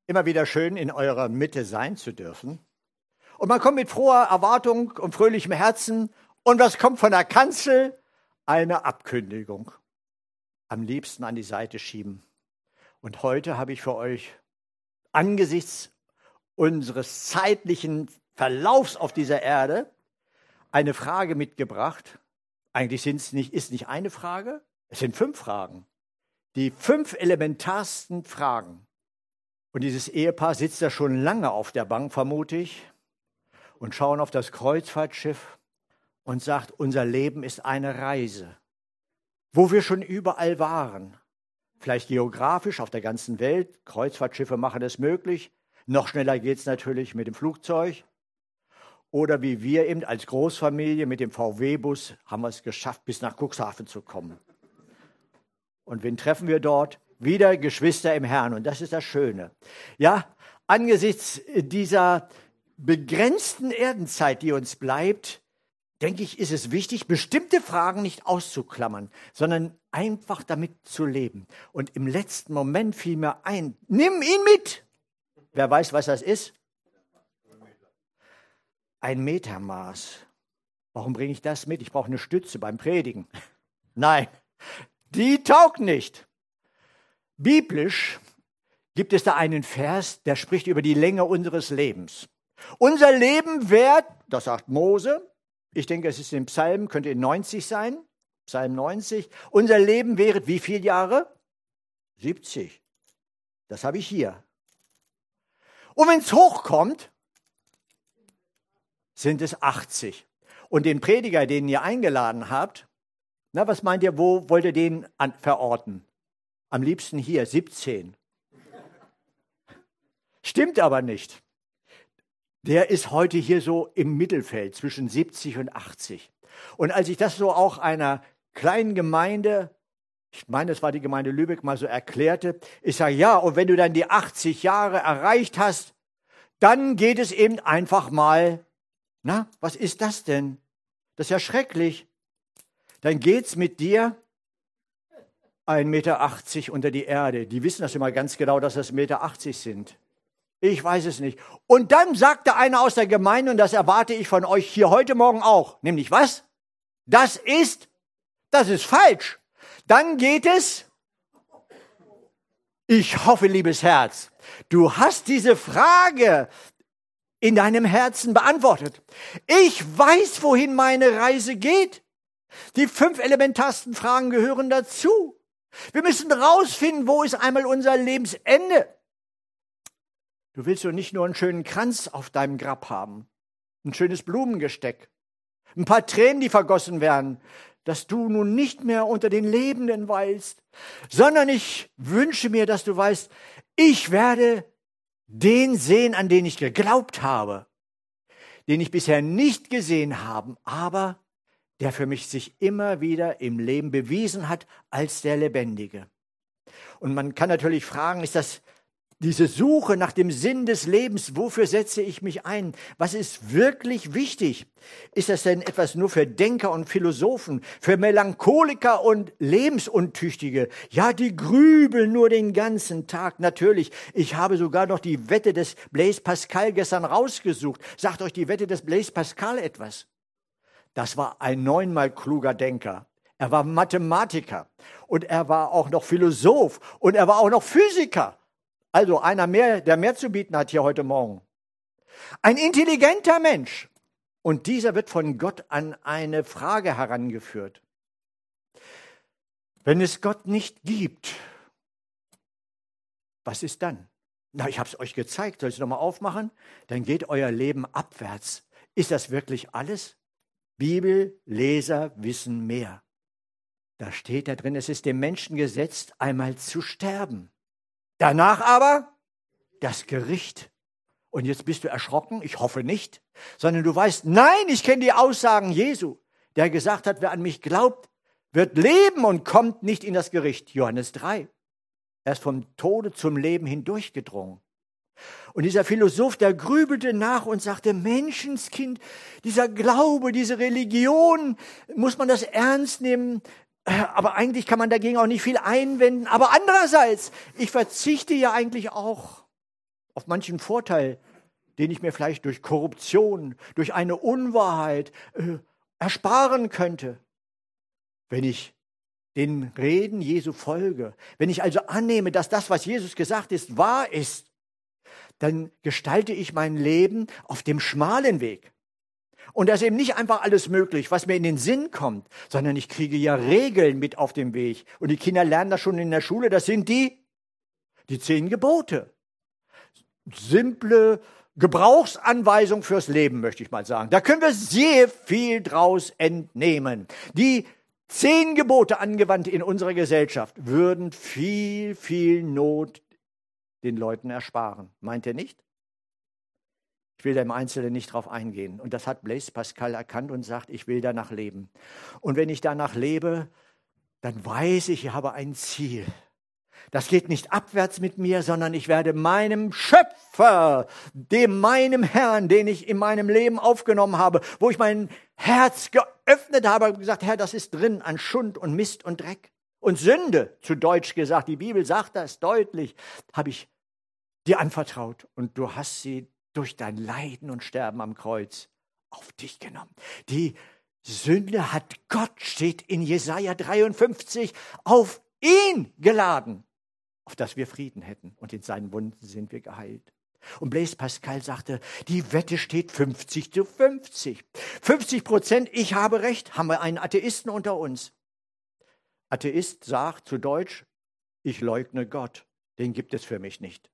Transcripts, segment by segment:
Immer wieder schön, in eurer Mitte sein zu dürfen. Und man kommt mit froher Erwartung und fröhlichem Herzen. Und was kommt von der Kanzel? Eine Abkündigung. Am liebsten an die Seite schieben. Und heute habe ich für euch angesichts unseres zeitlichen Verlaufs auf dieser Erde eine Frage mitgebracht. Eigentlich ist nicht eine Frage, es sind 5 Fragen. Die 5 elementarsten Fragen. Und dieses Ehepaar sitzt da schon lange auf der Bank, vermute ich, und schauen auf das Kreuzfahrtschiff und sagt, unser Leben ist eine Reise, wo wir schon überall waren. Vielleicht geografisch auf der ganzen Welt. Kreuzfahrtschiffe machen es möglich. Noch schneller geht es natürlich mit dem Flugzeug. Oder wie wir eben als Großfamilie mit dem VW-Bus haben wir es geschafft, bis nach Cuxhaven zu kommen. Und wen treffen wir dort? Wieder Geschwister im Herrn. Und das ist das Schöne. Ja, angesichts dieser begrenzten Erdenzeit, die uns bleibt, denke ich, ist es wichtig, bestimmte Fragen nicht auszuklammern, sondern einfach damit zu leben. Und im letzten Moment fiel mir ein, nimm ihn mit. Wer weiß, was das ist? Ein Metermaß. Warum bringe ich das mit? Ich brauche eine Stütze beim Predigen. Nein, die taugt nicht. Biblisch gibt es da einen Vers, der spricht über die Länge unseres Lebens. Unser Leben währt, das sagt Mose, ich denke, es ist im Psalm, könnte in 90 sein, Psalm 90. Unser Leben währet wie viele Jahre? 70. Das habe ich hier. Und wenn es hochkommt, sind es 80. Und den Prediger, den ihr eingeladen habt, na, was meint ihr, wo wollt ihr den verorten? Am liebsten hier, 17. Stimmt aber nicht. Der ist heute hier so im Mittelfeld zwischen 70 und 80. Und als ich das so auch einer kleinen Gemeinde, ich meine, es war die Gemeinde Lübeck, mal so erklärte, ich sage, ja, und wenn du dann die 80 Jahre erreicht hast, dann geht es eben einfach mal, na, was ist das denn? Das ist ja schrecklich. Dann geht's mit dir 1,80 Meter unter die Erde. Die wissen das immer ganz genau, dass das 1,80 Meter sind. Ich weiß es nicht. Und dann sagte einer aus der Gemeinde, und das erwarte ich von euch hier heute Morgen auch, nämlich was? Das ist falsch. Dann geht es, ich hoffe, liebes Herz, du hast diese Frage in deinem Herzen beantwortet. Ich weiß, wohin meine Reise geht. Die 5 elementarsten Fragen gehören dazu. Wir müssen rausfinden, wo ist einmal unser Lebensende. Du willst doch nicht nur einen schönen Kranz auf deinem Grab haben, ein schönes Blumengesteck, ein paar Tränen, die vergossen werden, dass du nun nicht mehr unter den Lebenden weilst, sondern ich wünsche mir, dass du weißt, ich werde den sehen, an den ich geglaubt habe, den ich bisher nicht gesehen habe, aber der für mich sich immer wieder im Leben bewiesen hat als der Lebendige. Und man kann natürlich fragen, ist das diese Suche nach dem Sinn des Lebens, wofür setze ich mich ein? Was ist wirklich wichtig? Ist das denn etwas nur für Denker und Philosophen, für Melancholiker und Lebensuntüchtige? Ja, die grübeln nur den ganzen Tag. Natürlich, ich habe sogar noch die Wette des Blaise Pascal gestern rausgesucht. Sagt euch die Wette des Blaise Pascal etwas? Das war ein 9-mal kluger Denker. Er war Mathematiker und er war auch noch Philosoph und er war auch noch Physiker. Also einer mehr, der mehr zu bieten hat hier heute Morgen. Ein intelligenter Mensch. Und dieser wird von Gott an eine Frage herangeführt. Wenn es Gott nicht gibt, was ist dann? Na, ich habe es euch gezeigt. Soll ich es nochmal aufmachen? Dann geht euer Leben abwärts. Ist das wirklich alles? Bibelleser wissen mehr. Da steht da drin, es ist dem Menschen gesetzt, einmal zu sterben. Danach aber das Gericht. Und jetzt bist du erschrocken, ich hoffe nicht, sondern du weißt, nein, ich kenne die Aussagen Jesu, der gesagt hat, wer an mich glaubt, wird leben und kommt nicht in das Gericht. Johannes 3. Er ist vom Tode zum Leben hindurchgedrungen. Und dieser Philosoph, der grübelte nach und sagte, Menschenskind, dieser Glaube, diese Religion, muss man das ernst nehmen? Aber eigentlich kann man dagegen auch nicht viel einwenden. Aber andererseits, ich verzichte ja eigentlich auch auf manchen Vorteil, den ich mir vielleicht durch Korruption, durch eine Unwahrheit ersparen könnte, wenn ich den Reden Jesu folge. Wenn ich also annehme, dass das, was Jesus gesagt ist, wahr ist, dann gestalte ich mein Leben auf dem schmalen Weg. Und da ist eben nicht einfach alles möglich, was mir in den Sinn kommt, sondern ich kriege ja Regeln mit auf dem Weg. Und die Kinder lernen das schon in der Schule, das sind die 10 Gebote. Simple Gebrauchsanweisung fürs Leben, möchte ich mal sagen. Da können wir sehr viel draus entnehmen. Die 10 Gebote angewandt in unserer Gesellschaft würden viel, viel Not den Leuten ersparen. Meint ihr nicht? Ich will da im Einzelnen nicht drauf eingehen. Und das hat Blaise Pascal erkannt und sagt, ich will danach leben. Und wenn ich danach lebe, dann weiß ich, ich habe ein Ziel. Das geht nicht abwärts mit mir, sondern ich werde meinem Schöpfer, meinem Herrn, den ich in meinem Leben aufgenommen habe, wo ich mein Herz geöffnet habe und gesagt, Herr, das ist drin an Schund und Mist und Dreck und Sünde, zu Deutsch gesagt, die Bibel sagt das deutlich, habe ich dir anvertraut und du hast sie durch dein Leiden und Sterben am Kreuz auf dich genommen. Die Sünde hat Gott, steht in Jesaja 53, auf ihn geladen, auf dass wir Frieden hätten. Und in seinen Wunden sind wir geheilt. Und Blaise Pascal sagte, die Wette steht 50-50. 50%, ich habe recht, haben wir einen Atheisten unter uns. Atheist sagt zu Deutsch, ich leugne Gott, den gibt es für mich nicht.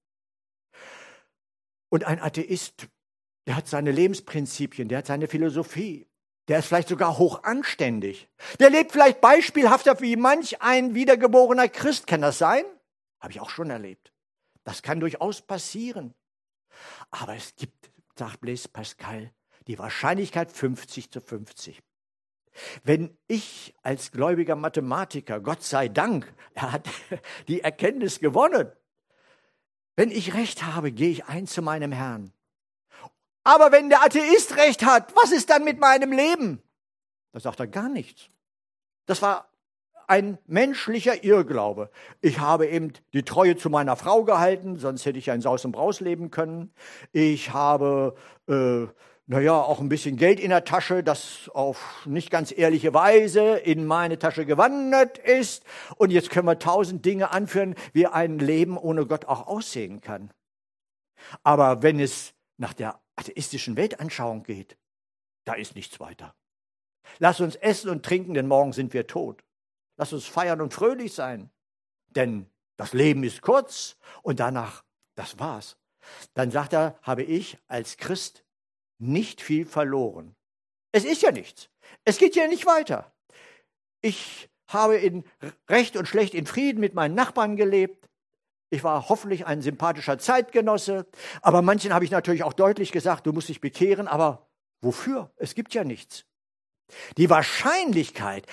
Und ein Atheist, der hat seine Lebensprinzipien, der hat seine Philosophie, der ist vielleicht sogar hoch anständig. Der lebt vielleicht beispielhafter wie manch ein wiedergeborener Christ. Kann das sein? Habe ich auch schon erlebt. Das kann durchaus passieren. Aber es gibt, sagt Blaise Pascal, die Wahrscheinlichkeit 50-50. Wenn ich als gläubiger Mathematiker, Gott sei Dank, er hat die Erkenntnis gewonnen, wenn ich Recht habe, gehe ich ein zu meinem Herrn. Aber wenn der Atheist Recht hat, was ist dann mit meinem Leben? Da sagt er gar nichts. Das war ein menschlicher Irrglaube. Ich habe eben die Treue zu meiner Frau gehalten, sonst hätte ich ein Saus und Braus leben können. Ich habe, auch ein bisschen Geld in der Tasche, das auf nicht ganz ehrliche Weise in meine Tasche gewandert ist. Und jetzt können wir 1000 Dinge anführen, wie ein Leben ohne Gott auch aussehen kann. Aber wenn es nach der atheistischen Weltanschauung geht, da ist nichts weiter. Lass uns essen und trinken, denn morgen sind wir tot. Lass uns feiern und fröhlich sein, denn das Leben ist kurz und danach, das war's. Dann sagt er, habe ich als Christ nicht viel verloren. Es ist ja nichts. Es geht ja nicht weiter. Ich habe in Recht und Schlecht in Frieden mit meinen Nachbarn gelebt. Ich war hoffentlich ein sympathischer Zeitgenosse. Aber manchen habe ich natürlich auch deutlich gesagt, du musst dich bekehren. Aber wofür? Es gibt ja nichts. Die Wahrscheinlichkeit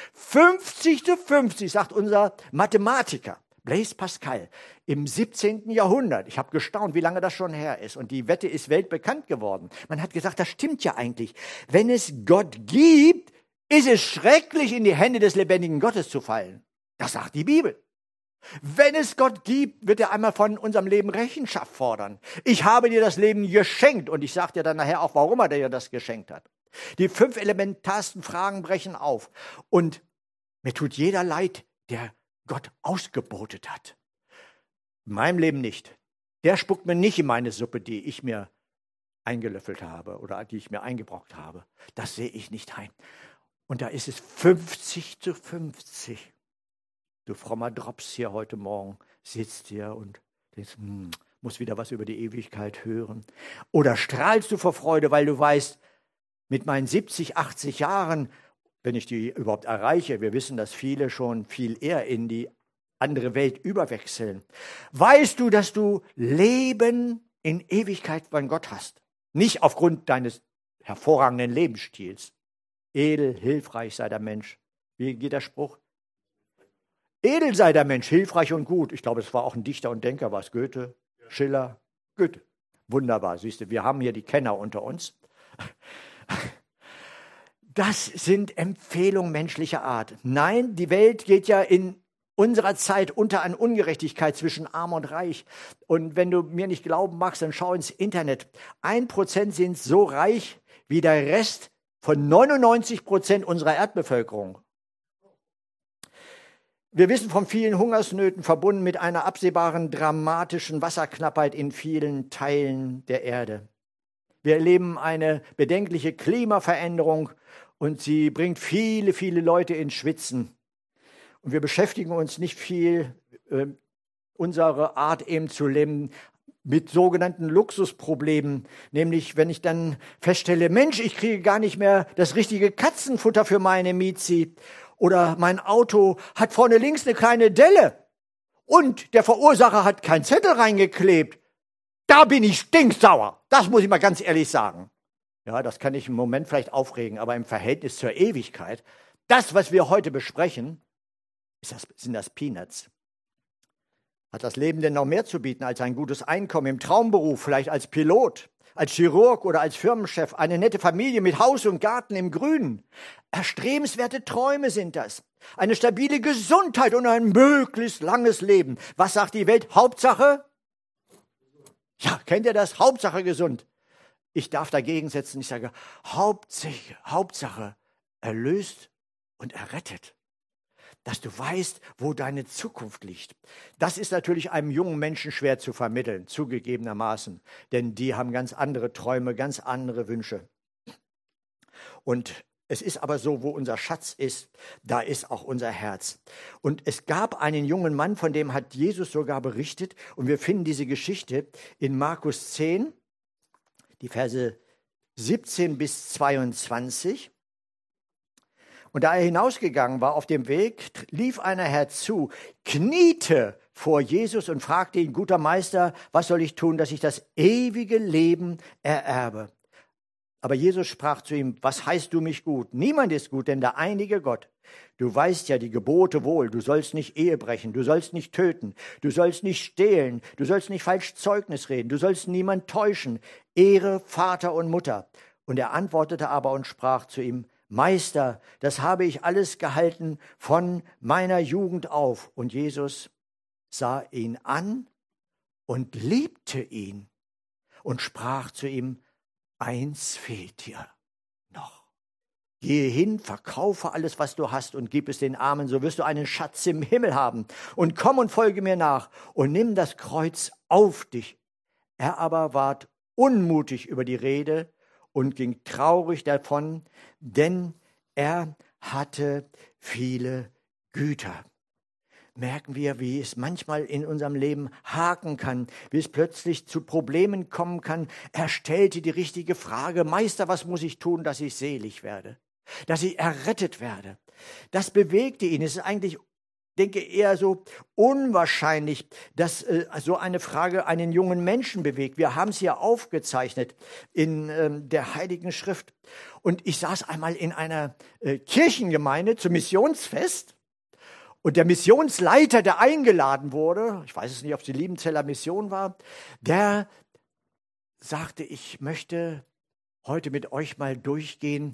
50-50, sagt unser Mathematiker Blaise Pascal im 17. Jahrhundert. Ich habe gestaunt, wie lange das schon her ist. Und die Wette ist weltbekannt geworden. Man hat gesagt, das stimmt ja eigentlich. Wenn es Gott gibt, ist es schrecklich, in die Hände des lebendigen Gottes zu fallen. Das sagt die Bibel. Wenn es Gott gibt, wird er einmal von unserem Leben Rechenschaft fordern. Ich habe dir das Leben geschenkt. Und ich sage dir dann nachher auch, warum er dir das geschenkt hat. Die 5 elementarsten Fragen brechen auf. Und mir tut jeder leid, der Gott ausgebotet hat. In meinem Leben nicht. Der spuckt mir nicht in meine Suppe, die ich mir eingelöffelt habe oder die ich mir eingebrockt habe. Das sehe ich nicht ein. Und da ist es 50-50. Du frommer Drops hier heute Morgen sitzt hier und denkst, muss wieder was über die Ewigkeit hören. Oder strahlst du vor Freude, weil du weißt, mit meinen 70, 80 Jahren, wenn ich die überhaupt erreiche, wir wissen, dass viele schon viel eher in die andere Welt überwechseln, weißt du, dass du Leben in Ewigkeit bei Gott hast. Nicht aufgrund deines hervorragenden Lebensstils. Edel, hilfreich sei der Mensch. Wie geht der Spruch? Edel sei der Mensch, hilfreich und gut. Ich glaube, es war auch ein Dichter und Denker, war es Goethe, Schiller, Goethe. Wunderbar, siehst du, wir haben hier die Kenner unter uns. Das sind Empfehlungen menschlicher Art. Nein, die Welt geht ja in unserer Zeit unter an Ungerechtigkeit zwischen Arm und Reich. Und wenn du mir nicht glauben magst, dann schau ins Internet. 1% sind so reich wie der Rest von 99% unserer Erdbevölkerung. Wir wissen von vielen Hungersnöten, verbunden mit einer absehbaren dramatischen Wasserknappheit in vielen Teilen der Erde. Wir erleben eine bedenkliche Klimaveränderung und sie bringt viele, viele Leute ins Schwitzen. Und wir beschäftigen uns nicht viel, unsere Art eben zu leben, mit sogenannten Luxusproblemen. Nämlich, wenn ich dann feststelle, Mensch, ich kriege gar nicht mehr das richtige Katzenfutter für meine Miezi. Oder mein Auto hat vorne links eine kleine Delle. Und der Verursacher hat keinen Zettel reingeklebt. Da bin ich stinksauer. Das muss ich mal ganz ehrlich sagen. Ja, das kann ich im Moment vielleicht aufregen, aber im Verhältnis zur Ewigkeit, das, was wir heute besprechen, sind das Peanuts. Hat das Leben denn noch mehr zu bieten als ein gutes Einkommen im Traumberuf, vielleicht als Pilot, als Chirurg oder als Firmenchef, eine nette Familie mit Haus und Garten im Grünen? Erstrebenswerte Träume sind das. Eine stabile Gesundheit und ein möglichst langes Leben. Was sagt die Welt? Hauptsache? Ja, kennt ihr das? Hauptsache gesund. Ich darf dagegen setzen, ich sage, Hauptsache erlöst und errettet. Dass du weißt, wo deine Zukunft liegt. Das ist natürlich einem jungen Menschen schwer zu vermitteln, zugegebenermaßen. Denn die haben ganz andere Träume, ganz andere Wünsche. Und es ist aber so, wo unser Schatz ist, da ist auch unser Herz. Und es gab einen jungen Mann, von dem hat Jesus sogar berichtet. Und wir finden diese Geschichte in Markus 10, die Verse 17 bis 22. Und da er hinausgegangen war auf dem Weg, lief einer herzu, kniete vor Jesus und fragte ihn, guter Meister, was soll ich tun, dass ich das ewige Leben ererbe? Aber Jesus sprach zu ihm, was heißt du mich gut? Niemand ist gut, denn der einige Gott. Du weißt ja die Gebote wohl, du sollst nicht Ehe brechen, du sollst nicht töten, du sollst nicht stehlen, du sollst nicht falsch Zeugnis reden, du sollst niemand täuschen, ehre Vater und Mutter. Und er antwortete aber und sprach zu ihm, Meister, das habe ich alles gehalten von meiner Jugend auf. Und Jesus sah ihn an und liebte ihn und sprach zu ihm, eins fehlt dir noch. Gehe hin, verkaufe alles, was du hast und gib es den Armen, so wirst du einen Schatz im Himmel haben. Und komm und folge mir nach und nimm das Kreuz auf dich. Er aber ward unmutig über die Rede und ging traurig davon, denn er hatte viele Güter. Merken wir, wie es manchmal in unserem Leben haken kann, wie es plötzlich zu Problemen kommen kann. Er stellte die richtige Frage, Meister, was muss ich tun, dass ich selig werde, dass ich errettet werde? Das bewegte ihn. Es ist eigentlich, denke eher so unwahrscheinlich, dass so eine Frage einen jungen Menschen bewegt. Wir haben es ja aufgezeichnet in der Heiligen Schrift. Und ich saß einmal in einer Kirchengemeinde zum Missionsfest. Und der Missionsleiter, der eingeladen wurde, ich weiß es nicht, ob es die Liebenzeller Mission war, der sagte, ich möchte heute mit euch mal durchgehen.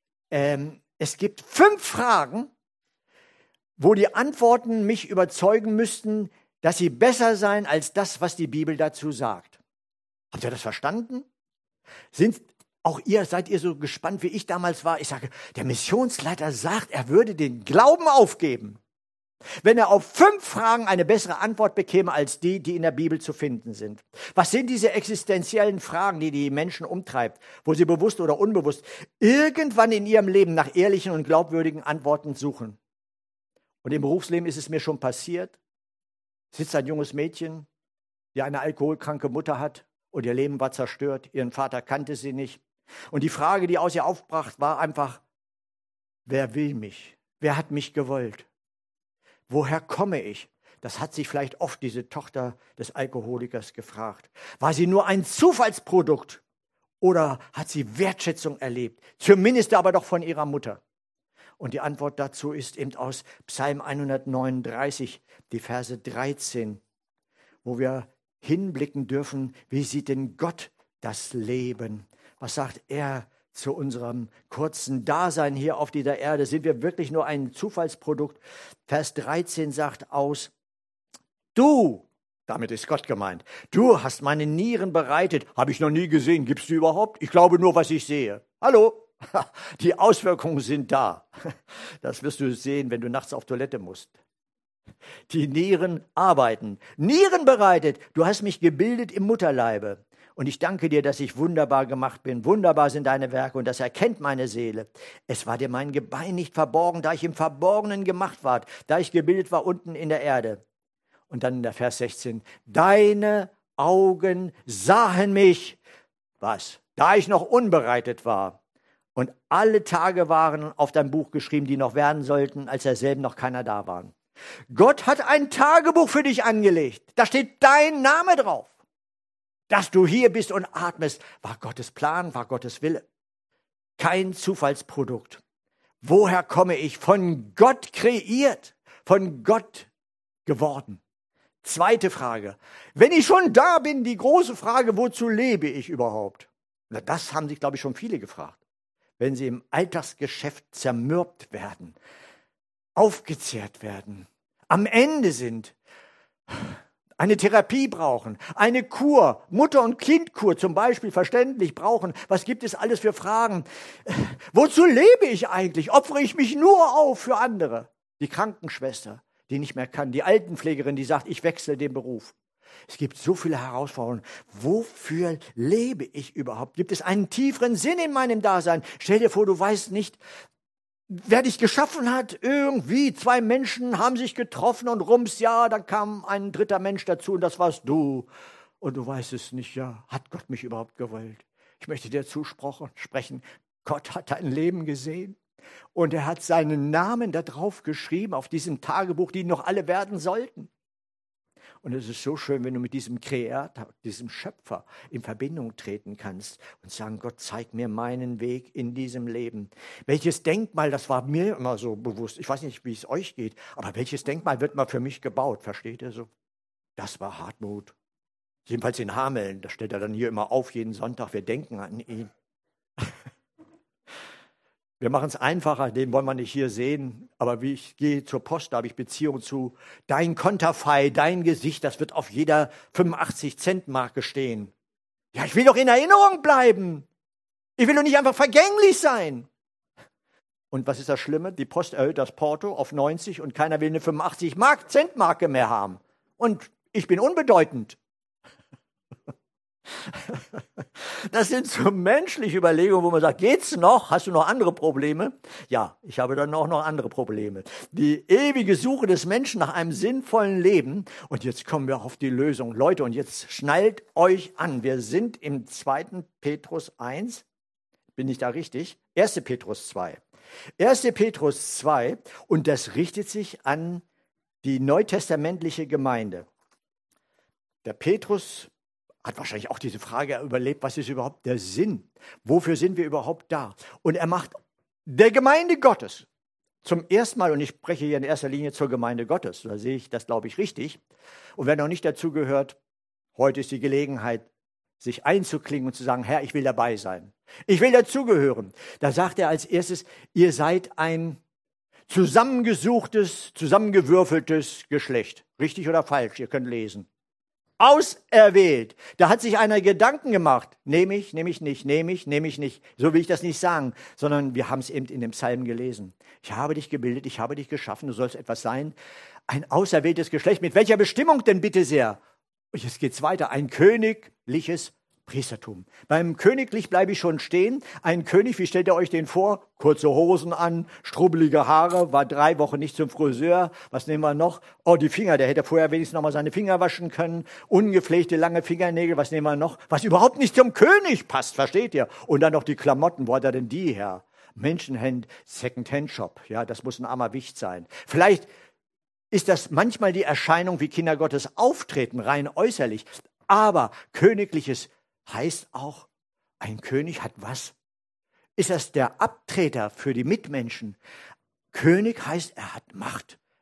Es gibt 5 Fragen, wo die Antworten mich überzeugen müssten, dass sie besser seien als das, was die Bibel dazu sagt. Habt ihr das verstanden? Seid ihr so gespannt, wie ich damals war? Ich sage, der Missionsleiter sagt, er würde den Glauben aufgeben, wenn er auf 5 Fragen eine bessere Antwort bekäme als die, die in der Bibel zu finden sind. Was sind diese existenziellen Fragen, die die Menschen umtreibt, wo sie bewusst oder unbewusst irgendwann in ihrem Leben nach ehrlichen und glaubwürdigen Antworten suchen? Und im Berufsleben ist es mir schon passiert, sitzt ein junges Mädchen, die eine alkoholkranke Mutter hat und ihr Leben war zerstört, ihren Vater kannte sie nicht. Und die Frage, die aus ihr aufbrach, war einfach, wer will mich? Wer hat mich gewollt? Woher komme ich? Das hat sich vielleicht oft diese Tochter des Alkoholikers gefragt. War sie nur ein Zufallsprodukt oder hat sie Wertschätzung erlebt? Zumindest aber doch von ihrer Mutter. Und die Antwort dazu ist eben aus Psalm 139, die Verse 13, wo wir hinblicken dürfen, wie sieht denn Gott das Leben? Was sagt er zu unserem kurzen Dasein hier auf dieser Erde. Sind wir wirklich nur ein Zufallsprodukt? Vers 13 sagt aus, du, damit ist Gott gemeint, du hast meine Nieren bereitet. Habe ich noch nie gesehen. Gibt's die überhaupt? Ich glaube nur, was ich sehe. Hallo? Die Auswirkungen sind da. Das wirst du sehen, wenn du nachts auf Toilette musst. Die Nieren arbeiten. Nieren bereitet. Du hast mich gebildet im Mutterleibe. Und ich danke dir, dass ich wunderbar gemacht bin. Wunderbar sind deine Werke und das erkennt meine Seele. Es war dir mein Gebein nicht verborgen, da ich im Verborgenen gemacht war, da ich gebildet war unten in der Erde. Und dann in der Vers 16, deine Augen sahen mich, was? Da ich noch unbereitet war. Und alle Tage waren auf dein Buch geschrieben, die noch werden sollten, als derselben noch keiner da war. Gott hat ein Tagebuch für dich angelegt. Da steht dein Name drauf. Dass du hier bist und atmest, war Gottes Plan, war Gottes Wille. Kein Zufallsprodukt. Woher komme ich? Von Gott kreiert, von Gott geworden. Zweite Frage. Wenn ich schon da bin, die große Frage, wozu lebe ich überhaupt? Na, das haben sich, glaube ich, schon viele gefragt. Wenn sie im Alltagsgeschäft zermürbt werden, aufgezehrt werden, am Ende sind, eine Therapie brauchen, eine Kur, Mutter- und Kindkur zum Beispiel verständlich brauchen. Was gibt es alles für Fragen? Wozu lebe ich eigentlich? Opfere ich mich nur auf für andere? Die Krankenschwester, die nicht mehr kann, die Altenpflegerin, die sagt, ich wechsle den Beruf. Es gibt so viele Herausforderungen. Wofür lebe ich überhaupt? Gibt es einen tieferen Sinn in meinem Dasein? Stell dir vor, du weißt nicht, wer dich geschaffen hat. Irgendwie 2 Menschen haben sich getroffen und rums, ja, dann kam ein dritter Mensch dazu und das warst du. Und du weißt es nicht, ja, hat Gott mich überhaupt gewollt? Ich möchte dir zusprechen, Gott hat dein Leben gesehen und er hat seinen Namen da drauf geschrieben, auf diesem Tagebuch, die noch alle werden sollten. Und es ist so schön, wenn du mit diesem Kreator, diesem Schöpfer in Verbindung treten kannst und sagen, Gott, zeig mir meinen Weg in diesem Leben. Welches Denkmal, das war mir immer so bewusst, ich weiß nicht, wie es euch geht, aber welches Denkmal wird mal für mich gebaut, versteht ihr so? Das war Hartmut. Jedenfalls in Hameln, da stellt er dann hier immer auf, jeden Sonntag, wir denken an ihn. Wir machen es einfacher, den wollen wir nicht hier sehen, aber wie ich gehe zur Post, da habe ich Beziehung zu. Dein Konterfei, dein Gesicht, das wird auf jeder 85-Cent-Marke stehen. Ja, ich will doch in Erinnerung bleiben. Ich will doch nicht einfach vergänglich sein. Und was ist das Schlimme? Die Post erhöht das Porto auf 90 und keiner will eine 85-Cent-Marke mehr haben. Und ich bin unbedeutend. Das sind so menschliche Überlegungen, wo man sagt, geht's noch? Hast du noch andere Probleme? Ja, ich habe dann auch noch andere Probleme. Die ewige Suche des Menschen nach einem sinnvollen Leben. Und jetzt kommen wir auf die Lösung. Leute, und jetzt schnallt euch an. Wir sind im 2. Petrus 1. Bin ich da richtig? 1. Petrus 2. 1. Petrus 2. Und das richtet sich an die neutestamentliche Gemeinde. Der Petrus hat wahrscheinlich auch diese Frage überlebt, was ist überhaupt der Sinn? Wofür sind wir überhaupt da? Und er macht der Gemeinde Gottes zum ersten Mal, und ich spreche hier in erster Linie zur Gemeinde Gottes, da sehe ich das, glaube ich, richtig. Und wer noch nicht dazu gehört, heute ist die Gelegenheit, sich einzuklingen und zu sagen, Herr, ich will dabei sein. Ich will dazugehören. Da sagt er als erstes, ihr seid ein zusammengesuchtes, zusammengewürfeltes Geschlecht. Richtig oder falsch? Ihr könnt lesen. Auserwählt. Da hat sich einer Gedanken gemacht. Nehme ich nicht. So will ich das nicht sagen, sondern wir haben es eben in dem Psalm gelesen. Ich habe dich gebildet, ich habe dich geschaffen, du sollst etwas sein. Ein auserwähltes Geschlecht. Mit welcher Bestimmung denn bitte sehr? Und jetzt geht's weiter. Ein königliches Priestertum. Beim Königlich bleibe ich schon stehen. Ein König, wie stellt ihr euch den vor? Kurze Hosen an, strubbelige Haare, war 3 Wochen nicht zum Friseur. Was nehmen wir noch? Oh, die Finger, der hätte vorher wenigstens noch mal seine Finger waschen können. Ungepflegte, lange Fingernägel, was nehmen wir noch? Was überhaupt nicht zum König passt, versteht ihr? Und dann noch die Klamotten, wo hat er denn die her? Menschenhand, Second-Hand-Shop, ja, das muss ein armer Wicht sein. Vielleicht ist das manchmal die Erscheinung, wie Kinder Gottes auftreten, rein äußerlich. Aber königliches heißt auch, ein König hat was? Ist das der Abtreter für die Mitmenschen? König heißt, er hat Macht,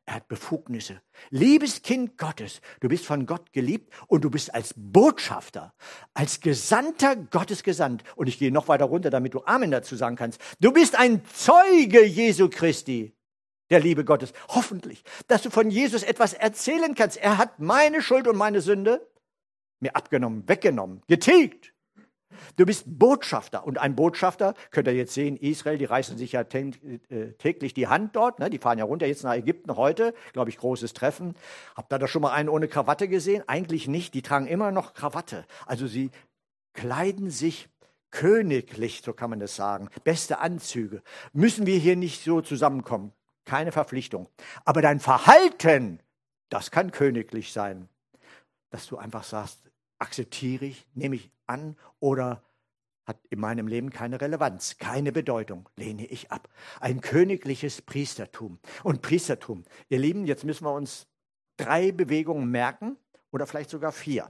Er hat Befugnisse. Liebes Kind Gottes, du bist von Gott geliebt und du bist als Botschafter, als Gesandter Gottes gesandt. Und ich gehe noch weiter runter, damit du Amen dazu sagen kannst. Du bist ein Zeuge Jesu Christi, der Liebe Gottes. Hoffentlich, dass du von Jesus etwas erzählen kannst. Er hat meine Schuld und meine Sünde mir abgenommen, weggenommen, getilgt. Du bist Botschafter. Und ein Botschafter, könnt ihr jetzt sehen, Israel, die reißen sich ja täglich die Hand dort. Ne? Die fahren ja runter jetzt nach Ägypten heute. Glaube ich, großes Treffen. Habt ihr da schon mal einen ohne Krawatte gesehen? Eigentlich nicht. Die tragen immer noch Krawatte. Also sie kleiden sich königlich, so kann man das sagen. Beste Anzüge. Müssen wir hier nicht so zusammenkommen. Keine Verpflichtung. Aber dein Verhalten, das kann königlich sein. Dass du einfach sagst, akzeptiere ich, nehme ich an oder hat in meinem Leben keine Relevanz, keine Bedeutung, lehne ich ab. Ein königliches Priestertum. Und Priestertum, ihr Lieben, jetzt müssen wir uns 3 Bewegungen merken oder vielleicht sogar 4.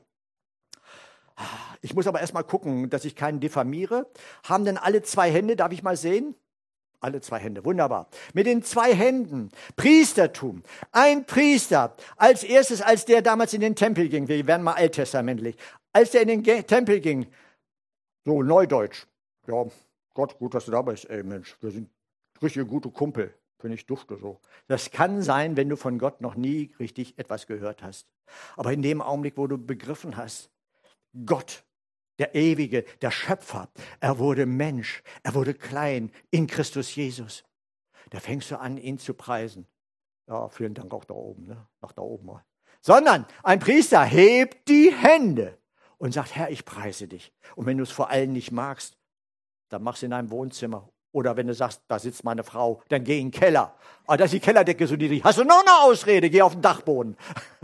Ich muss aber erst mal gucken, dass ich keinen diffamiere. Haben denn alle 2 Hände, darf ich mal sehen? Alle 2 Hände, wunderbar. Mit den 2 Händen, Priestertum. Ein Priester, als erstes, als der damals in den Tempel ging, wir werden mal alttestamentlich, als der in den Tempel ging, so neudeutsch, ja, Gott, gut, dass du da bist, ey Mensch, wir sind richtige gute Kumpel, finde ich dufte so. Das kann sein, wenn du von Gott noch nie richtig etwas gehört hast. Aber in dem Augenblick, wo du begriffen hast, Gott, der Ewige, der Schöpfer, er wurde Mensch, er wurde klein in Christus Jesus. Da fängst du an, ihn zu preisen. Ja, vielen Dank auch da oben, ne? Nach da oben mal. Sondern ein Priester hebt die Hände und sagt, Herr, ich preise dich. Und wenn du es vor allen nicht magst, dann mach es in deinem Wohnzimmer. Oder wenn du sagst, da sitzt meine Frau, dann geh in den Keller. Aber da ist die Kellerdecke so niedrig. Hast du noch eine Ausrede? Geh auf den Dachboden.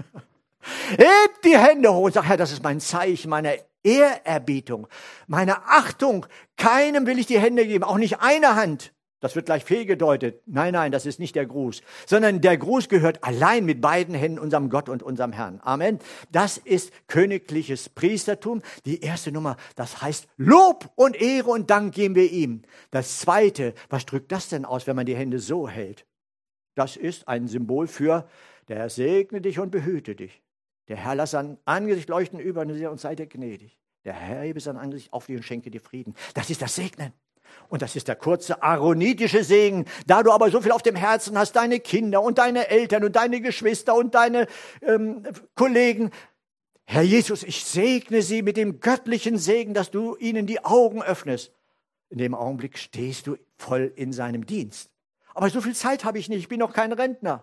Heb die Hände hoch und sag, Herr, das ist mein Zeichen meiner Ehrerbietung, meine Achtung. Keinem will ich die Hände geben, auch nicht eine Hand. Das wird gleich fehlgedeutet. Nein, nein, das ist nicht der Gruß, sondern der Gruß gehört allein mit beiden Händen unserem Gott und unserem Herrn. Amen. Das ist königliches Priestertum. Die erste Nummer, das heißt Lob und Ehre und Dank geben wir ihm. Das zweite, was drückt das denn aus, wenn man die Hände so hält? Das ist ein Symbol für, der Herr segne dich und behüte dich. Der Herr lasse sein Angesicht leuchten über dir und sei dir gnädig. Der Herr hebe sein Angesicht auf dich und schenke dir Frieden. Das ist das Segnen. Und das ist der kurze aaronitische Segen. Da du aber so viel auf dem Herzen hast, deine Kinder und deine Eltern und deine Geschwister und deine Kollegen. Herr Jesus, ich segne sie mit dem göttlichen Segen, dass du ihnen die Augen öffnest. In dem Augenblick stehst du voll in seinem Dienst. Aber so viel Zeit habe ich nicht, ich bin noch kein Rentner.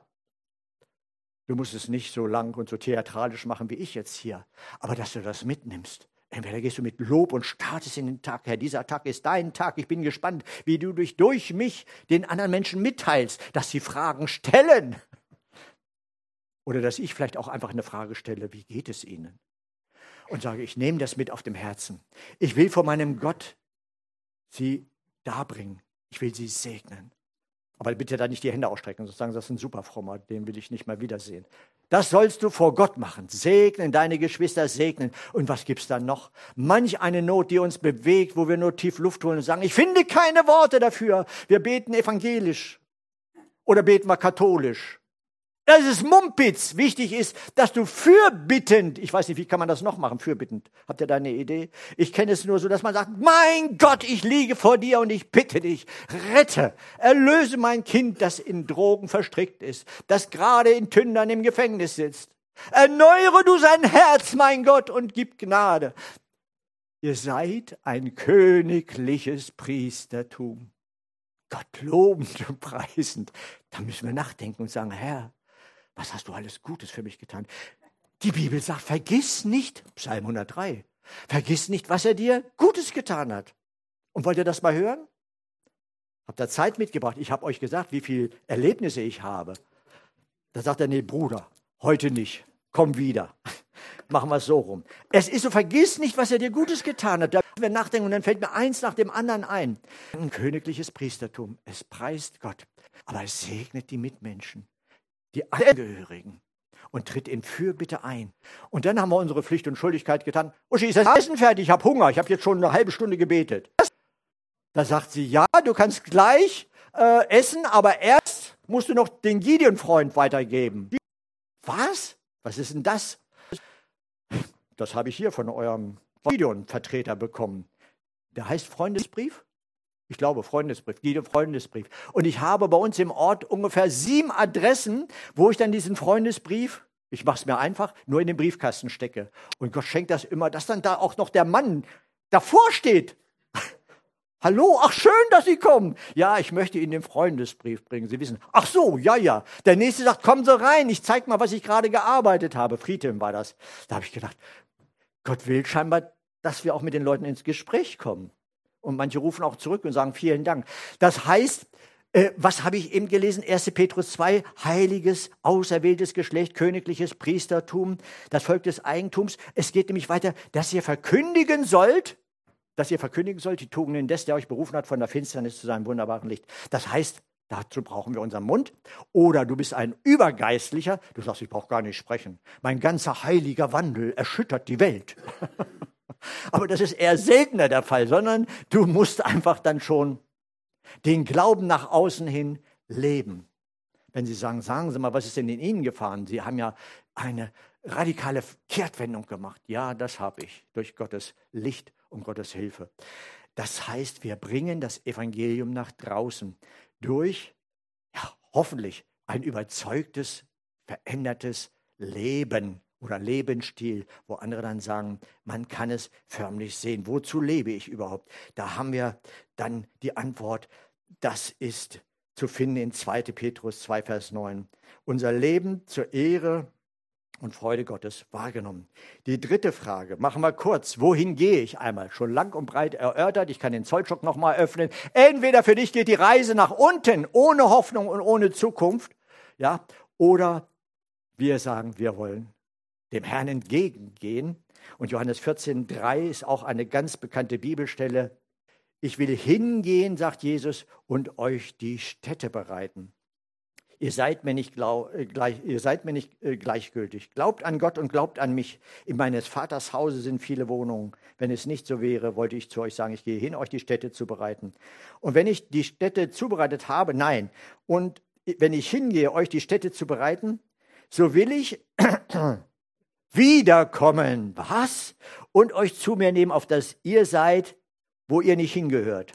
Du musst es nicht so lang und so theatralisch machen wie ich jetzt hier, aber dass du das mitnimmst. Entweder gehst du mit Lob und startest in den Tag. Herr, dieser Tag ist dein Tag. Ich bin gespannt, wie du durch mich den anderen Menschen mitteilst, dass sie Fragen stellen. Oder dass ich vielleicht auch einfach eine Frage stelle, wie geht es ihnen? Und sage, ich nehme das mit auf dem Herzen. Ich will vor meinem Gott sie darbringen. Ich will sie segnen. Aber bitte da nicht die Hände ausstrecken, sonst sagen sie, das ist ein Superfrommer, den will ich nicht mal wiedersehen. Das sollst du vor Gott machen. Segnen, deine Geschwister segnen. Und was gibt's dann noch? Manch eine Not, die uns bewegt, wo wir nur tief Luft holen und sagen, ich finde keine Worte dafür. Wir beten evangelisch oder beten wir katholisch. Das ist Mumpitz. Wichtig ist, dass du fürbittend, ich weiß nicht, wie kann man das noch machen, fürbittend. Habt ihr da eine Idee? Ich kenne es nur so, dass man sagt, mein Gott, ich liege vor dir und ich bitte dich, rette, erlöse mein Kind, das in Drogen verstrickt ist, das gerade in Tündern im Gefängnis sitzt. Erneuere du sein Herz, mein Gott, und gib Gnade. Ihr seid ein königliches Priestertum. Gott lobend und preisend. Da müssen wir nachdenken und sagen, Herr, was hast du alles Gutes für mich getan? Die Bibel sagt, vergiss nicht, Psalm 103, vergiss nicht, was er dir Gutes getan hat. Und wollt ihr das mal hören? Habt ihr Zeit mitgebracht? Ich habe euch gesagt, wie viele Erlebnisse ich habe. Da sagt er, nee, Bruder, heute nicht, komm wieder. Machen wir es so rum. Es ist so, vergiss nicht, was er dir Gutes getan hat. Da wir nachdenken und dann fällt mir eins nach dem anderen ein. Ein königliches Priestertum, es preist Gott, aber es segnet die Mitmenschen, die Angehörigen und tritt in Fürbitte ein. Und dann haben wir unsere Pflicht und Schuldigkeit getan. Uschi, ist das Essen fertig? Ich habe Hunger. Ich habe jetzt schon eine halbe Stunde gebetet. Da sagt sie, ja, du kannst gleich essen, aber erst musst du noch den Gideon-Freund weitergeben. Was? Was ist denn das? Das habe ich hier von eurem Gideon-Vertreter bekommen. Der heißt Freundesbrief? Ich glaube, Freundesbrief, Gideon-Freundesbrief. Und ich habe bei uns im Ort ungefähr 7 Adressen, wo ich dann diesen Freundesbrief, ich mache es mir einfach, nur in den Briefkasten stecke. Und Gott schenkt das immer, dass dann da auch noch der Mann davor steht. Hallo, ach schön, dass Sie kommen. Ja, ich möchte Ihnen den Freundesbrief bringen. Sie wissen, ach so, ja, ja. Der Nächste sagt, kommen Sie rein, ich zeige mal, was ich gerade gearbeitet habe. Friedhelm war das. Da habe ich gedacht, Gott will scheinbar, dass wir auch mit den Leuten ins Gespräch kommen. Und manche rufen auch zurück und sagen, vielen Dank. Das heißt, was habe ich eben gelesen? 1. Petrus 2, heiliges, auserwähltes Geschlecht, königliches Priestertum, das Volk des Eigentums. Es geht nämlich weiter, dass ihr verkündigen sollt, die Tugenden des, der euch berufen hat, von der Finsternis zu seinem wunderbaren Licht. Das heißt, dazu brauchen wir unseren Mund. Oder du bist ein Übergeistlicher, du sagst, ich brauche gar nicht sprechen. Mein ganzer heiliger Wandel erschüttert die Welt. Aber das ist eher seltener der Fall, sondern du musst einfach dann schon den Glauben nach außen hin leben. Wenn Sie sagen Sie mal, was ist denn in Ihnen gefahren? Sie haben ja eine radikale Kehrtwendung gemacht. Ja, das habe ich durch Gottes Licht und Gottes Hilfe. Das heißt, wir bringen das Evangelium nach draußen durch, ja, hoffentlich ein überzeugtes, verändertes Leben oder Lebensstil, wo andere dann sagen, man kann es förmlich sehen. Wozu lebe ich überhaupt? Da haben wir dann die Antwort, das ist zu finden in 2. Petrus 2, Vers 9. Unser Leben zur Ehre und Freude Gottes wahrgenommen. Die dritte Frage, machen wir kurz. Wohin gehe ich einmal? Schon lang und breit erörtert. Ich kann den Zollstock nochmal öffnen. Entweder für dich geht die Reise nach unten, ohne Hoffnung und ohne Zukunft. Ja, oder wir sagen, wir wollen dem Herrn entgegengehen. Und Johannes 14,3 ist auch eine ganz bekannte Bibelstelle. Ich will hingehen, sagt Jesus, und euch die Stätte bereiten. Ihr seid mir nicht gleichgültig. Glaubt an Gott und glaubt an mich. In meines Vaters Hause sind viele Wohnungen. Wenn es nicht so wäre, wollte ich zu euch sagen, ich gehe hin, euch die Stätte zu bereiten. Und wenn ich die Stätte zubereitet habe, nein. Und wenn ich hingehe, euch die Stätte zu bereiten, so will ich wiederkommen. Was? Und euch zu mir nehmen, auf dass ihr seid, wo ihr nicht hingehört.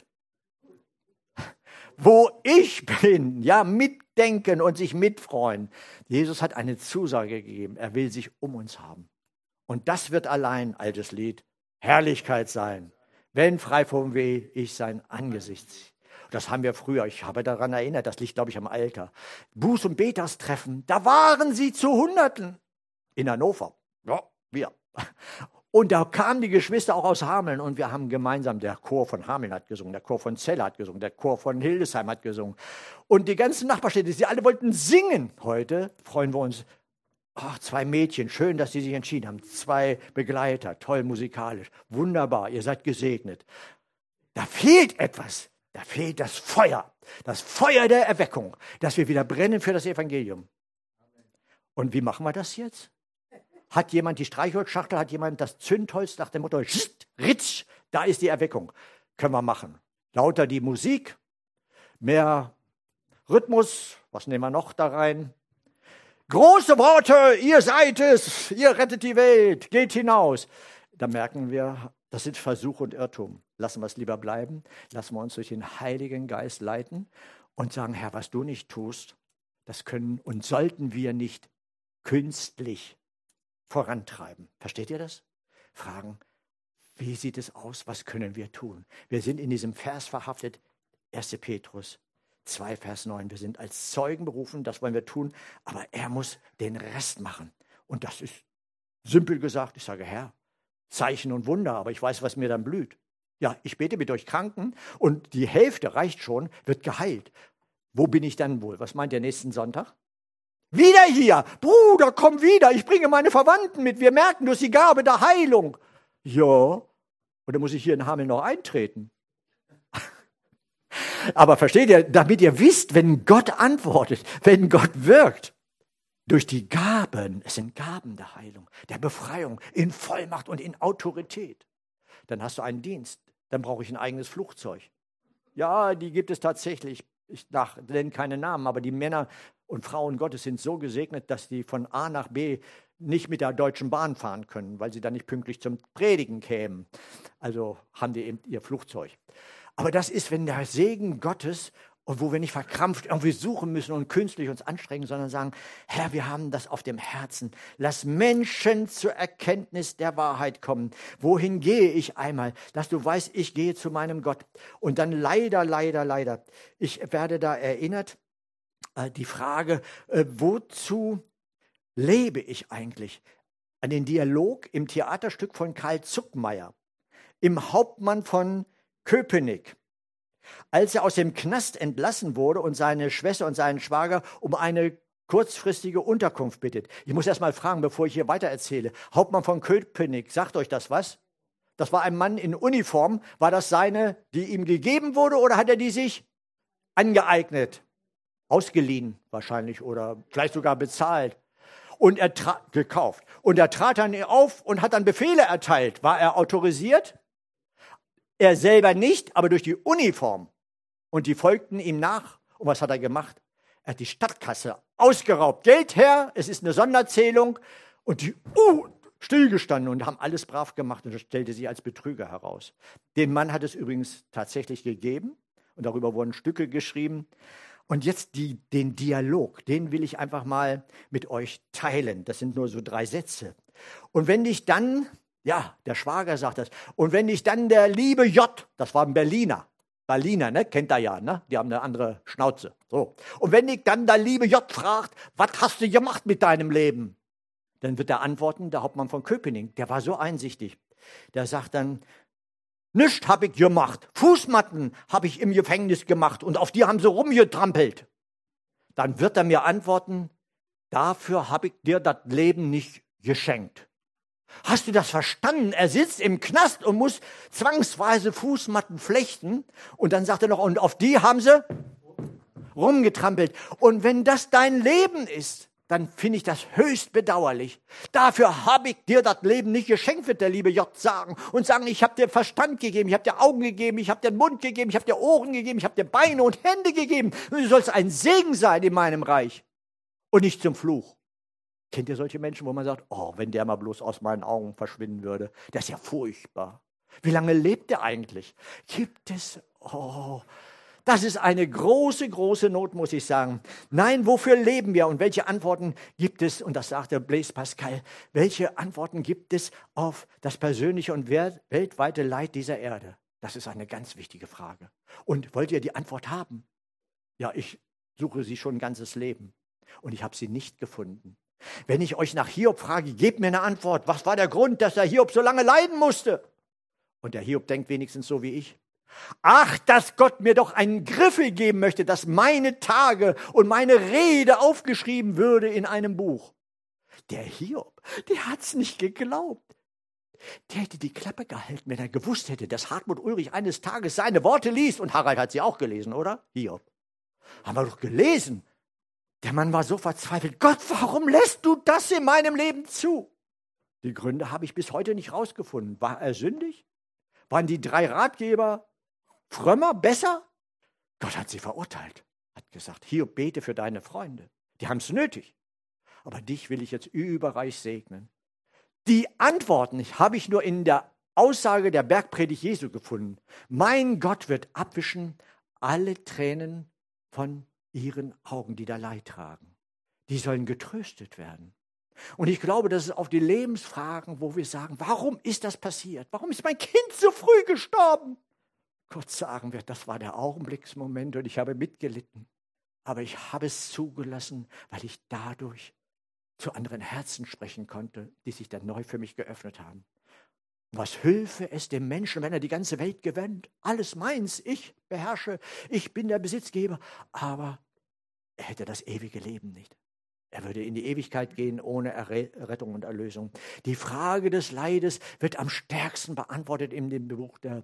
Wo ich bin, ja, mitdenken und sich mitfreuen. Jesus hat eine Zusage gegeben, er will sich um uns haben. Und das wird allein, altes Lied, Herrlichkeit sein, wenn frei vom Weh ich sein Angesicht sehe. Das haben wir früher, ich habe daran erinnert, das liegt, glaube ich, am Alter. Buß- und Beters-Treffen, da waren sie zu Hunderten. In Hannover, ja, wir. Und da kamen die Geschwister auch aus Hameln und wir haben gemeinsam, der Chor von Hameln hat gesungen, der Chor von Celle hat gesungen, der Chor von Hildesheim hat gesungen. Und die ganzen Nachbarstädte, sie alle wollten singen. Heute freuen wir uns, ach, 2 Mädchen, schön, dass sie sich entschieden haben. 2 Begleiter, toll musikalisch, wunderbar, ihr seid gesegnet. Da fehlt etwas, da fehlt das Feuer der Erweckung, dass wir wieder brennen für das Evangelium. Und wie machen wir das jetzt? Hat jemand die Streichholzschachtel, hat jemand das Zündholz nach dem Motto, ritsch, da ist die Erweckung. Können wir machen. Lauter die Musik, mehr Rhythmus, was nehmen wir noch da rein? Große Worte, ihr seid es, ihr rettet die Welt, geht hinaus. Da merken wir, das sind Versuch und Irrtum. Lassen wir es lieber bleiben, lassen wir uns durch den Heiligen Geist leiten und sagen, Herr, was du nicht tust, das können und sollten wir nicht künstlich vorantreiben. Versteht ihr das? Fragen, wie sieht es aus? Was können wir tun? Wir sind in diesem Vers verhaftet, 1. Petrus 2, Vers 9. Wir sind als Zeugen berufen, das wollen wir tun, aber er muss den Rest machen. Und das ist simpel gesagt, ich sage, Herr, Zeichen und Wunder, aber ich weiß, was mir dann blüht. Ja, ich bete mit euch Kranken und die Hälfte reicht schon, wird geheilt. Wo bin ich dann wohl? Was meint ihr nächsten Sonntag? Wieder hier. Bruder, komm wieder. Ich bringe meine Verwandten mit. Wir merken, du hast die Gabe der Heilung. Ja. Oder muss ich hier in Hameln noch eintreten? Aber versteht ihr, damit ihr wisst, wenn Gott antwortet, wenn Gott wirkt, durch die Gaben, es sind Gaben der Heilung, der Befreiung, in Vollmacht und in Autorität, dann hast du einen Dienst. Dann brauche ich ein eigenes Flugzeug. Ja, die gibt es tatsächlich. Ich nenne keine Namen, aber die Männer und Frauen Gottes sind so gesegnet, dass die von A nach B nicht mit der Deutschen Bahn fahren können, weil sie dann nicht pünktlich zum Predigen kämen. Also haben die eben ihr Flugzeug. Aber das ist, wenn der Segen Gottes, und wo wir nicht verkrampft irgendwie suchen müssen und künstlich uns anstrengen, sondern sagen, Herr, wir haben das auf dem Herzen. Lass Menschen zur Erkenntnis der Wahrheit kommen. Wohin gehe ich einmal? Dass du weißt, ich gehe zu meinem Gott. Und dann leider, ich werde da erinnert, die Frage, wozu lebe ich eigentlich? An den Dialog im Theaterstück von Karl Zuckmayer, im Hauptmann von Köpenick. Als er aus dem Knast entlassen wurde und seine Schwester und seinen Schwager um eine kurzfristige Unterkunft bittet. Ich muss erst mal fragen, bevor ich hier weitererzähle. Hauptmann von Köpenick, sagt euch das was? Das war ein Mann in Uniform. War das seine, die ihm gegeben wurde, oder hat er die sich angeeignet? Ausgeliehen wahrscheinlich oder vielleicht sogar bezahlt. Und er gekauft. Und er trat dann auf und hat dann Befehle erteilt. War er autorisiert? Er selber nicht, aber durch die Uniform. Und die folgten ihm nach. Und was hat er gemacht? Er hat die Stadtkasse ausgeraubt. Geld her, es ist eine Sonderzählung. Und die stillgestanden und haben alles brav gemacht. Und das stellte sich als Betrüger heraus. Den Mann hat es übrigens tatsächlich gegeben. Und darüber wurden Stücke geschrieben. Und jetzt den Dialog, den will ich einfach mal mit euch teilen. Das sind nur so 3 Sätze. Und wenn dich dann, ja, der Schwager sagt das, und wenn dich dann der liebe J, das war ein Berliner, ne, kennt er ja, ne? Die haben eine andere Schnauze. So. Und wenn dich dann der liebe J fragt, was hast du gemacht mit deinem Leben? Dann wird er antworten, der Hauptmann von Köpenick, der war so einsichtig. Der sagt dann, nichts habe ich gemacht. Fußmatten habe ich im Gefängnis gemacht und auf die haben sie rumgetrampelt. Dann wird er mir antworten, dafür habe ich dir das Leben nicht geschenkt. Hast du das verstanden? Er sitzt im Knast und muss zwangsweise Fußmatten flechten. Und dann sagt er noch, und auf die haben sie rumgetrampelt. Und wenn das dein Leben ist, dann finde ich das höchst bedauerlich. Dafür habe ich dir das Leben nicht geschenkt, wird der liebe J sagen. Und sagen, ich habe dir Verstand gegeben, ich habe dir Augen gegeben, ich habe dir Mund gegeben, ich habe dir Ohren gegeben, ich habe dir Beine und Hände gegeben. Und du sollst ein Segen sein in meinem Reich und nicht zum Fluch. Kennt ihr solche Menschen, wo man sagt, oh, wenn der mal bloß aus meinen Augen verschwinden würde, der ist ja furchtbar. Wie lange lebt der eigentlich? Gibt es, das ist eine große, große Not, muss ich sagen. Nein, wofür leben wir und welche Antworten gibt es, und das sagte Blaise Pascal, welche Antworten gibt es auf das persönliche und weltweite Leid dieser Erde? Das ist eine ganz wichtige Frage. Und wollt ihr die Antwort haben? Ja, ich suche sie schon ein ganzes Leben und ich habe sie nicht gefunden. Wenn ich euch nach Hiob frage, gebt mir eine Antwort. Was war der Grund, dass der Hiob so lange leiden musste? Und der Hiob denkt wenigstens so wie ich. Ach, dass Gott mir doch einen Griffel geben möchte, dass meine Tage und meine Rede aufgeschrieben würde in einem Buch. Der Hiob, der hat's nicht geglaubt. Der hätte die Klappe gehalten, wenn er gewusst hätte, dass Hartmut Ulrich eines Tages seine Worte liest. Und Harald hat sie auch gelesen, oder? Hiob. Haben wir doch gelesen. Der Mann war so verzweifelt. Gott, warum lässt du das in meinem Leben zu? Die Gründe habe ich bis heute nicht rausgefunden. War er sündig? Waren die 3 Ratgeber frömmer, besser? Gott hat sie verurteilt. Hat gesagt, Hiob, bete für deine Freunde. Die haben es nötig. Aber dich will ich jetzt überreich segnen. Die Antworten habe ich nur in der Aussage der Bergpredigt Jesu gefunden. Mein Gott wird abwischen alle Tränen von ihren Augen, die da Leid tragen. Die sollen getröstet werden. Und ich glaube, das ist auf die Lebensfragen, wo wir sagen, warum ist das passiert? Warum ist mein Kind so früh gestorben? Gott sagen wird, das war der Augenblicksmoment und ich habe mitgelitten. Aber ich habe es zugelassen, weil ich dadurch zu anderen Herzen sprechen konnte, die sich dann neu für mich geöffnet haben. Was hülfe es dem Menschen, wenn er die ganze Welt gewinnt? Alles meins, ich beherrsche, ich bin der Besitzgeber. Aber er hätte das ewige Leben nicht. Er würde in die Ewigkeit gehen ohne Rettung und Erlösung. Die Frage des Leides wird am stärksten beantwortet in dem Buch der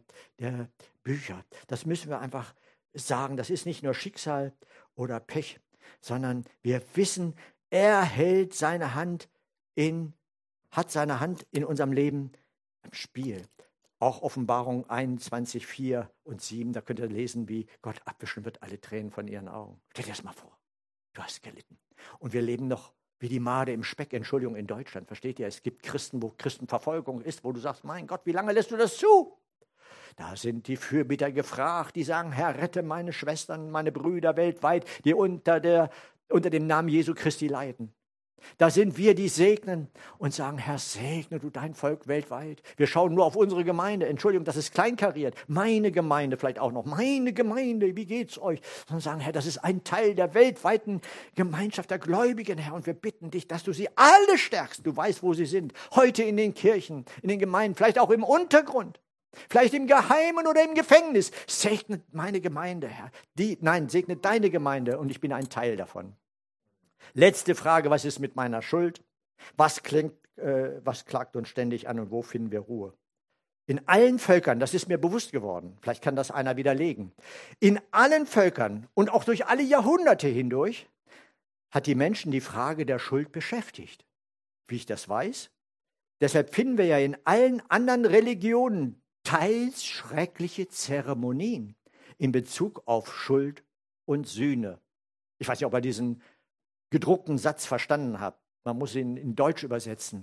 Bücher. Das müssen wir einfach sagen. Das ist nicht nur Schicksal oder Pech, sondern wir wissen, er hält seine Hand hat seine Hand in unserem Leben im Spiel. Auch Offenbarung 21, 4 und 7, da könnt ihr lesen, wie Gott abwischen wird alle Tränen von ihren Augen. Stell dir das mal vor. Du hast gelitten. Und wir leben noch wie die Made im Speck, Entschuldigung, in Deutschland. Versteht ihr? Es gibt Christen, wo Christenverfolgung ist, wo du sagst, mein Gott, wie lange lässt du das zu? Da sind die Fürbitter gefragt, die sagen, Herr, rette meine Schwestern, meine Brüder weltweit, die unter dem Namen Jesu Christi leiden. Da sind wir, die segnen und sagen, Herr, segne du dein Volk weltweit. Wir schauen nur auf unsere Gemeinde. Entschuldigung, das ist kleinkariert. Meine Gemeinde vielleicht auch noch. Meine Gemeinde, wie geht's euch? Sondern sagen, Herr, das ist ein Teil der weltweiten Gemeinschaft der Gläubigen, Herr. Und wir bitten dich, dass du sie alle stärkst. Du weißt, wo sie sind. Heute in den Kirchen, in den Gemeinden, vielleicht auch im Untergrund. Vielleicht im Geheimen oder im Gefängnis. Segnet meine Gemeinde, Herr. Segnet deine Gemeinde und ich bin ein Teil davon. Letzte Frage, was ist mit meiner Schuld? Was klagt uns ständig an und wo finden wir Ruhe? In allen Völkern, das ist mir bewusst geworden, vielleicht kann das einer widerlegen, in allen Völkern und auch durch alle Jahrhunderte hindurch hat die Menschen die Frage der Schuld beschäftigt. Wie ich das weiß? Deshalb finden wir ja in allen anderen Religionen teils schreckliche Zeremonien in Bezug auf Schuld und Sühne. Ich weiß nicht, ob ihr diesen gedruckten Satz verstanden habt. Man muss ihn in Deutsch übersetzen.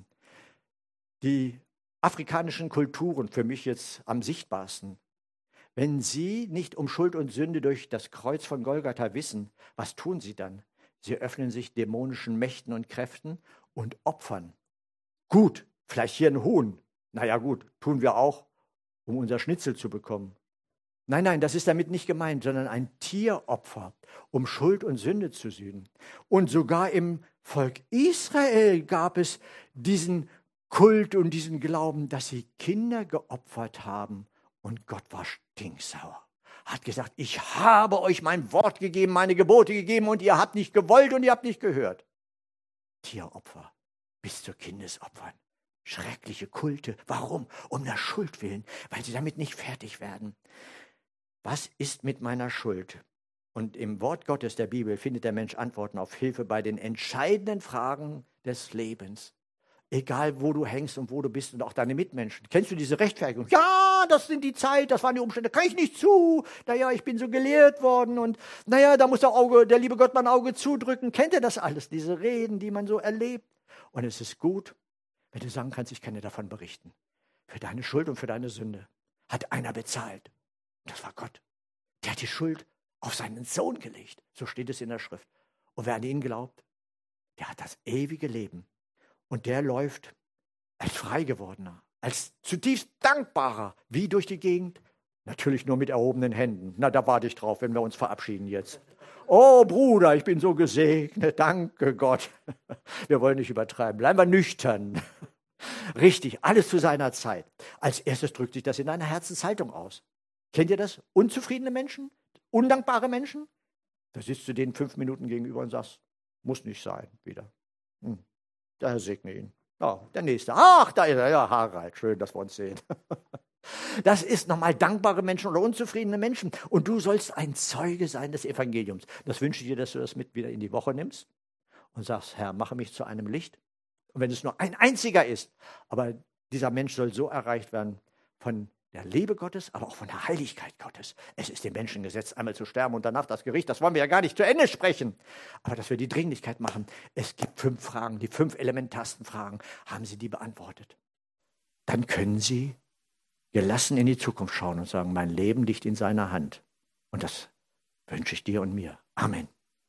Die afrikanischen Kulturen, für mich jetzt am sichtbarsten, wenn sie nicht um Schuld und Sünde durch das Kreuz von Golgatha wissen, was tun sie dann? Sie öffnen sich dämonischen Mächten und Kräften und opfern. Gut, vielleicht hier ein Huhn. Naja gut, tun wir auch, um unser Schnitzel zu bekommen. Nein, das ist damit nicht gemeint, sondern ein Tieropfer, um Schuld und Sünde zu sühnen. Und sogar im Volk Israel gab es diesen Kult und diesen Glauben, dass sie Kinder geopfert haben. Und Gott war stinksauer. Hat gesagt, ich habe euch mein Wort gegeben, meine Gebote gegeben und ihr habt nicht gewollt und ihr habt nicht gehört. Tieropfer bis zu Kindesopfern. Schreckliche Kulte. Warum? Um der Schuld willen, weil sie damit nicht fertig werden. Was ist mit meiner Schuld? Und im Wort Gottes der Bibel findet der Mensch Antworten auf Hilfe bei den entscheidenden Fragen des Lebens. Egal, wo du hängst und wo du bist und auch deine Mitmenschen. Kennst du diese Rechtfertigung? Ja, das sind die Zeit, das waren die Umstände, kann ich nicht zu. Naja, ich bin so gelehrt worden und naja, da muss der liebe Gott mein Auge zudrücken. Kennt ihr das alles, diese Reden, die man so erlebt? Und es ist gut, wenn du sagen kannst, ich kann dir davon berichten. Für deine Schuld und für deine Sünde hat einer bezahlt. Das war Gott. Der hat die Schuld auf seinen Sohn gelegt. So steht es in der Schrift. Und wer an ihn glaubt, der hat das ewige Leben. Und der läuft als Freigewordener, als zutiefst Dankbarer, wie durch die Gegend. Natürlich nur mit erhobenen Händen. Na, da warte ich drauf, wenn wir uns verabschieden jetzt. Oh Bruder, ich bin so gesegnet. Danke Gott. Wir wollen nicht übertreiben. Bleiben wir nüchtern. Richtig, alles zu seiner Zeit. Als erstes drückt sich das in einer Herzenshaltung aus. Kennt ihr das? Unzufriedene Menschen? Undankbare Menschen? Da sitzt du denen 5 Minuten gegenüber und sagst, muss nicht sein, wieder. Der Herr segne ihn. Oh, der Nächste. Ach, da ist er. Ja, Harald, schön, dass wir uns sehen. Das ist nochmal dankbare Menschen oder unzufriedene Menschen. Und du sollst ein Zeuge sein des Evangeliums. Das wünsche ich dir, dass du das mit wieder in die Woche nimmst und sagst, Herr, mache mich zu einem Licht. Und wenn es nur ein einziger ist, aber dieser Mensch soll so erreicht werden von der Liebe Gottes, aber auch von der Heiligkeit Gottes. Es ist dem Menschen gesetzt, einmal zu sterben und danach das Gericht. Das wollen wir ja gar nicht zu Ende sprechen. Aber dass wir die Dringlichkeit machen. Es gibt 5 Fragen, die 5 elementarsten Fragen. Haben Sie die beantwortet? Dann können Sie gelassen in die Zukunft schauen und sagen, mein Leben liegt in seiner Hand. Und das wünsche ich dir und mir. Amen.